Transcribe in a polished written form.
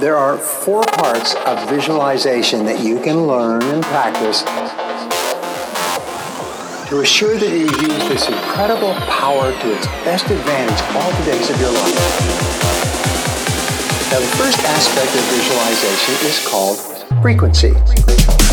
There are 4 parts of visualization that you can learn and practice to assure that you use this incredible power to its best advantage all the days of your life. Now, the first aspect of visualization is called frequency.